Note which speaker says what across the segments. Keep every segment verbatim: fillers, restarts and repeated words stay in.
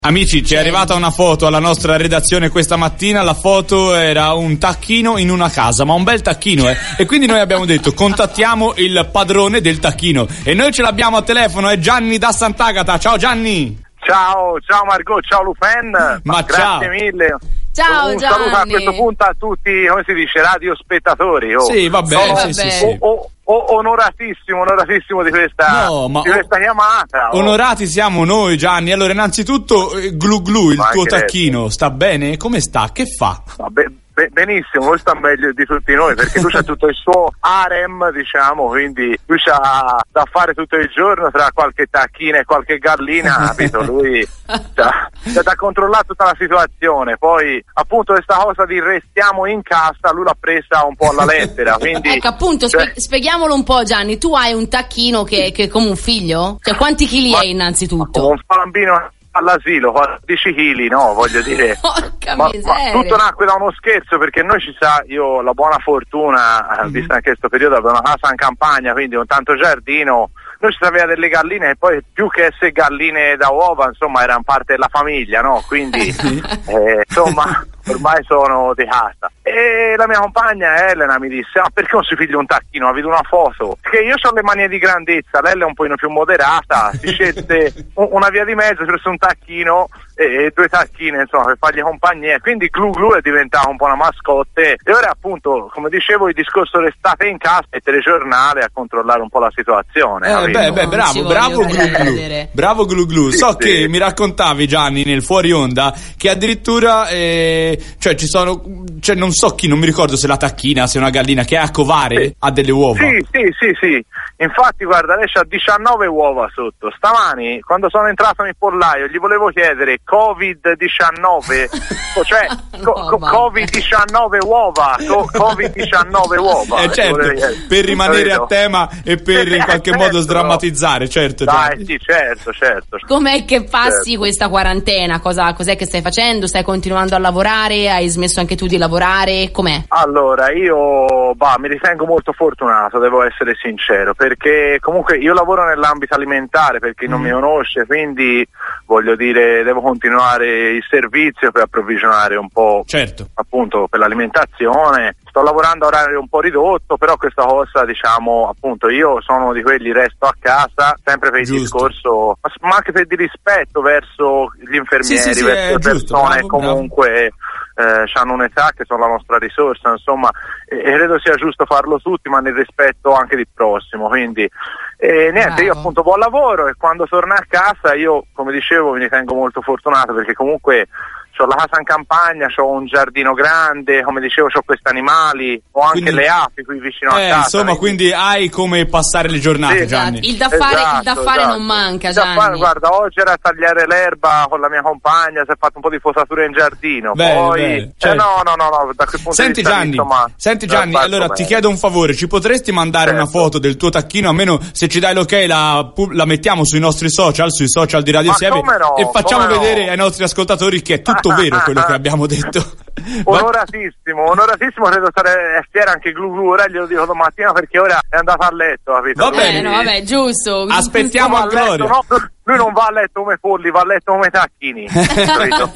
Speaker 1: Amici, ci è arrivata una foto alla nostra redazione questa mattina. La foto era un tacchino in una casa, ma un bel tacchino, eh. E quindi noi abbiamo detto contattiamo il padrone del tacchino. E noi ce l'abbiamo a telefono, è Gianni da Sant'Agata. Ciao Gianni!
Speaker 2: Ciao, ciao Margot, ciao Lupen.
Speaker 1: Ma
Speaker 2: grazie
Speaker 1: ciao.
Speaker 2: mille.
Speaker 3: Ciao
Speaker 2: un
Speaker 3: Gianni.
Speaker 2: saluto a questo punto a tutti, come si dice, radiospettatori. Oh.
Speaker 1: Sì, vabbè,
Speaker 2: Sono
Speaker 1: sì, sì, sì.
Speaker 2: o- o- o- onoratissimo, onoratissimo di questa,
Speaker 1: No, ma
Speaker 2: di questa chiamata. Oh.
Speaker 1: Onorati siamo noi, Gianni. Allora, innanzitutto, eh, Glu Glu, il
Speaker 2: Ma
Speaker 1: tuo
Speaker 2: anche
Speaker 1: tacchino, sta bene? Come sta? Che fa?
Speaker 2: Vabbè, be- benissimo, lui sta meglio di tutti noi perché lui c'ha tutto il suo harem, diciamo, quindi lui c'ha da fare tutto il giorno tra qualche tacchina e qualche gallina, capito? Lui c'ha, c'ha da controllare tutta la situazione. Poi appunto questa cosa di restiamo in casa lui l'ha presa un po' alla lettera, quindi
Speaker 3: Ecco, appunto,
Speaker 2: cioè,
Speaker 3: spie- spieghiamolo un po', Gianni. Tu hai un tacchino che, che è come un figlio? Cioè, quanti chili
Speaker 2: Ma-
Speaker 3: hai innanzitutto?
Speaker 2: un bambino all'asilo, quattordici chili, no, voglio dire.
Speaker 3: Porca
Speaker 2: Ma, ma
Speaker 3: miseria.
Speaker 2: tutto nacque da uno scherzo, perché noi ci sa, io ho la buona fortuna, mm-hmm. visto anche questo periodo, avevo una casa in campagna, quindi con tanto giardino, noi ci sapeva delle galline e poi più che essere galline da uova, insomma, erano parte della famiglia, no? Quindi, eh, insomma, ormai sono di casa. E la mia compagna Elena mi disse, ah, perché non si figlia un tacchino? Ha veduto una foto. Perché io ho le manie di grandezza, lei è un po' più moderata, si scelse una via di mezzo, si prese un tacchino e, e due tacchine, insomma, per fargli compagnia. Quindi Glu Glu è diventato un po' una mascotte. E ora, appunto, come dicevo, il discorso restate in casa e telegiornale a controllare un po' la situazione.
Speaker 1: Eh, beh, beh,
Speaker 3: Non
Speaker 1: bravo,
Speaker 3: ci
Speaker 1: bravo
Speaker 3: voglio
Speaker 1: Glu Glu.
Speaker 3: credere.
Speaker 1: Bravo Glu Glu.
Speaker 2: Sì,
Speaker 1: So
Speaker 2: sì.
Speaker 1: che mi raccontavi, Gianni, nel fuori onda, che addirittura, eh, cioè ci sono, cioè non so chi, non mi ricordo se la tacchina, se una gallina che è a covare,
Speaker 2: Sì.
Speaker 1: ha delle uova.
Speaker 2: Sì, sì, sì, sì. Infatti, guarda, lei c'ha diciannove uova sotto. Stamani, quando sono entrato nel pollaio, gli volevo chiedere covid diciannove, cioè co-
Speaker 3: No,
Speaker 2: co-
Speaker 3: ma-
Speaker 2: covid diciannove uova, co- covid diciannove uova.
Speaker 1: Eh
Speaker 2: Gli
Speaker 1: certo,
Speaker 2: volevo chiedere.
Speaker 1: per rimanere
Speaker 2: Capito?
Speaker 1: a tema e per in qualche
Speaker 2: Certo.
Speaker 1: modo sdrammatizzare, certo.
Speaker 2: Dai,
Speaker 1: Gianni.
Speaker 2: sì, certo, certo.
Speaker 3: Com'è che passi
Speaker 2: Certo.
Speaker 3: questa quarantena? Cosa, cos'è che stai facendo? Stai continuando a lavorare? Hai smesso anche tu di lavorare? Com'è?
Speaker 2: Allora, io bah, mi ritengo molto fortunato, devo essere sincero, perché comunque io lavoro nell'ambito alimentare, per chi non
Speaker 1: Mm.
Speaker 2: mi conosce, quindi voglio dire, devo continuare il servizio per approvvigionare un po',
Speaker 1: Certo.
Speaker 2: appunto, per l'alimentazione. Sto lavorando a orario un po' ridotto, però questa cosa, diciamo, appunto, io sono di quelli, resto a casa, sempre per il
Speaker 1: Giusto.
Speaker 2: discorso, ma ma anche per di rispetto verso gli infermieri,
Speaker 1: Sì, sì, sì,
Speaker 2: verso
Speaker 1: è
Speaker 2: le
Speaker 1: giusto,
Speaker 2: persone
Speaker 1: bravo,
Speaker 2: comunque eh, hanno un'età che sono la nostra risorsa, insomma, e, e credo sia giusto farlo tutti, ma nel rispetto anche del prossimo, quindi e niente,
Speaker 3: Bravo.
Speaker 2: io appunto buon lavoro e quando torno a casa io, come dicevo, mi ritengo molto fortunato perché comunque ho la casa in campagna, ho un giardino grande, come dicevo ho questi animali, ho anche
Speaker 1: Quindi-
Speaker 2: le api qui vicino
Speaker 1: Eh,
Speaker 2: a casa.
Speaker 1: insomma, quindi hai come passare le giornate,
Speaker 2: Sì.
Speaker 1: Gianni.
Speaker 3: Il da fare, il da
Speaker 2: Esatto,
Speaker 3: fare
Speaker 2: esatto.
Speaker 3: non manca,
Speaker 2: Il da
Speaker 3: Gianni.
Speaker 2: fare, guarda, oggi era a tagliare l'erba con la mia compagna, si è fatto un po' di posatura in giardino.
Speaker 1: Bene,
Speaker 2: Poi,
Speaker 1: bene,
Speaker 2: eh,
Speaker 1: certo.
Speaker 2: no, no, no, no, da quel punto
Speaker 1: Senti
Speaker 2: di vista,
Speaker 1: Gianni,
Speaker 2: insomma,
Speaker 1: senti
Speaker 2: eh,
Speaker 1: Gianni,
Speaker 2: fatto
Speaker 1: allora
Speaker 2: bene.
Speaker 1: ti chiedo un favore, ci potresti mandare
Speaker 2: Certo.
Speaker 1: una foto del tuo tacchino, almeno se ci dai l'ok la, pu- la mettiamo sui nostri social, sui social di Radio
Speaker 2: Ma
Speaker 1: Siebe
Speaker 2: come no,
Speaker 1: e facciamo
Speaker 2: come no.
Speaker 1: vedere ai nostri ascoltatori che è tutto vero quello che abbiamo detto. Va-
Speaker 2: Onoratissimo, onoratissimo, credo stare fiera anche Glu Glu, ora glielo dico domattina perché ora è andato a letto, capito?
Speaker 1: Va
Speaker 2: Quindi-
Speaker 1: bene.
Speaker 3: Eh, no, vabbè, giusto.
Speaker 1: Aspettiamo
Speaker 2: va
Speaker 1: a
Speaker 2: a letto,
Speaker 1: Gloria.
Speaker 2: no, lui non va a letto come polli, va a letto come tacchini, capito?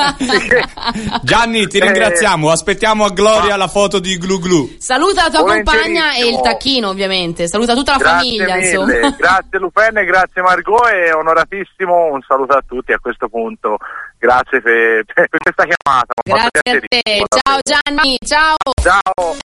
Speaker 1: Gianni, ti
Speaker 2: Eh,
Speaker 1: ringraziamo, aspettiamo a Gloria
Speaker 2: ma-
Speaker 1: la foto di Glu Glu.
Speaker 3: Saluta la tua compagna e il
Speaker 2: Volentierissimo.
Speaker 3: tacchino, ovviamente. Saluta tutta la
Speaker 2: Grazie
Speaker 3: famiglia,
Speaker 2: mille,
Speaker 3: insomma.
Speaker 2: grazie Lupin, grazie Margot e onoratissimo un saluto a tutti a questo punto, grazie per, per questa chiamata. mi ha fatto
Speaker 3: Grazie a te.
Speaker 2: piacerissimo,
Speaker 3: Ciao
Speaker 2: davvero.
Speaker 3: Gianni, ciao.
Speaker 2: Ciao.